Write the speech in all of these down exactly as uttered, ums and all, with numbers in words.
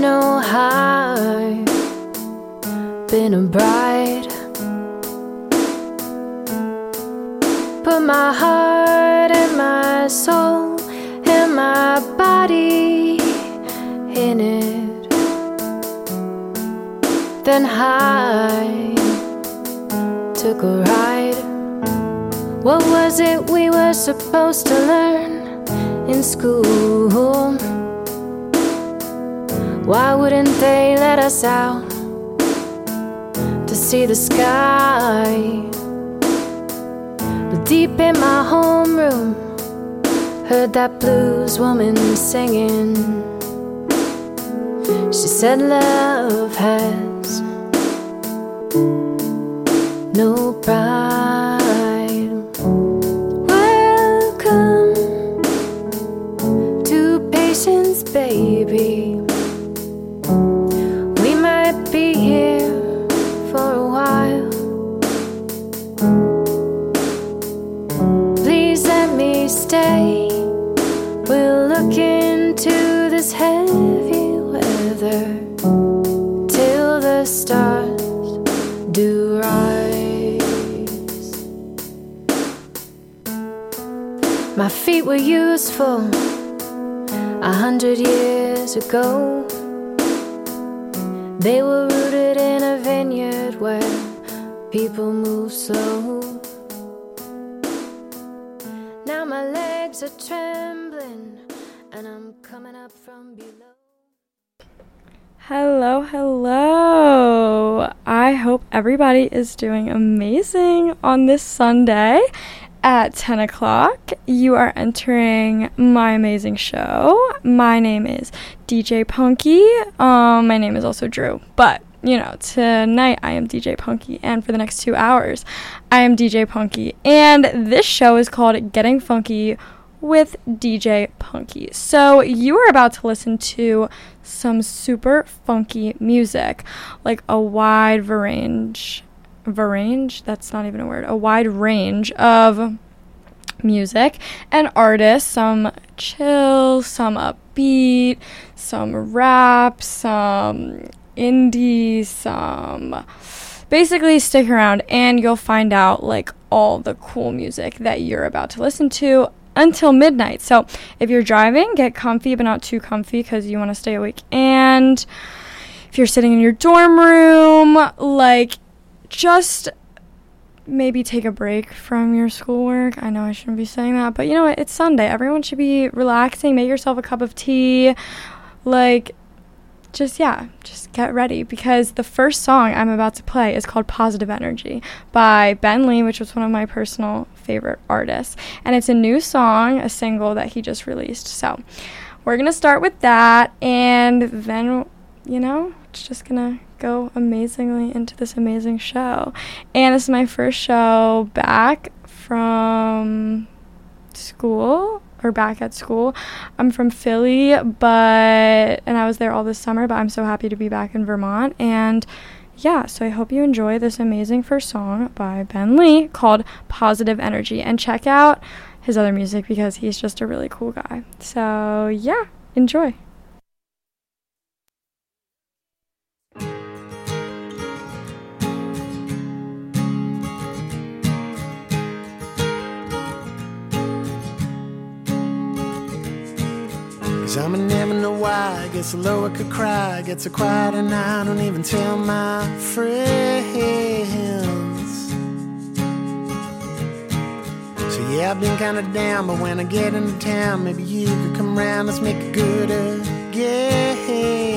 know I've been a bride, put my heart and my soul and my body in it. Then I took a ride. What was it we were supposed to learn in school? Why wouldn't they let us out to see the sky? But deep in my homeroom, heard that blues woman singing. She said love has no pride. Welcome to patience, baby. We might be here for a while. Please let me stay. We'll look into this heavy weather till the stars do rise. My feet were useful a hundred years ago. They were rooted in a vineyard where people move slow. Now my legs are trembling and I'm coming up from below. Hello, hello. I hope everybody is doing amazing on this Sunday at ten o'clock. You are entering my amazing show. My name is D J Punky. Um, my name is also Drew, but you know, tonight I am D J Punky, and for the next two hours, I am D J Punky, and this show is called Getting Funky with D J Punky. So you are about to listen to some super funky music, like a wide range, range, that's not even a word, a wide range of music and artists, some chill, some upbeat, some rap, some indie, some basically stick around and you'll find out like all the cool music that you're about to listen to until midnight. So if you're driving, get comfy but not too comfy because you want to stay awake. And if you're sitting in your dorm room, like just maybe take a break from your schoolwork. I know I shouldn't be saying that, but you know what? It's Sunday. Everyone should be relaxing. Make yourself a cup of tea. Like, just, yeah, just get ready because the first song I'm about to play is called Positive Energy by Ben Lee, which was one of my personal favorite artists. And it's a new song, a single that he just released. So we're going to start with that, and then, you know, it's just going to go amazingly into this amazing show. And this is my first show back from school. Or back at school. I'm from Philly, but and I was there all this summer, but I'm so happy to be back in Vermont. And yeah, so I hope you enjoy this amazing first song by Ben Lee called Positive Energy, and check out his other music because he's just a really cool guy. So yeah, enjoy. I'ma never know why. Gets so low I could cry. Gets so quiet and I don't even tell my friends. So yeah, I've been kinda down, but when I get into town, maybe you could come round, let's make it good again.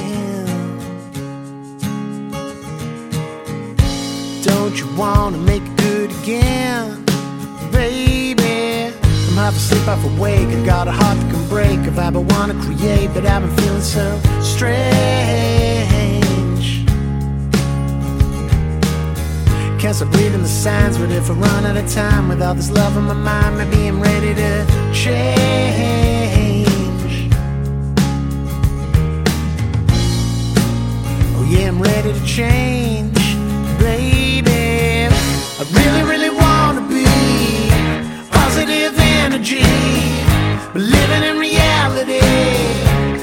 Don't you wanna make it good again, baby? I'm half asleep, half awake. I got a heart that can break. A vibe I wanna create, but I've been feeling so strange. Can't stop reading the signs, but if I run out of time with all this love on my mind, maybe I'm ready to change. Oh yeah, I'm ready to change.